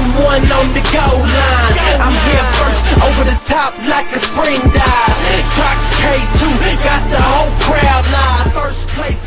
Game one on the goal line. I'm here first, over the top like a spring dive. Trox K2, got the whole crowd live. First place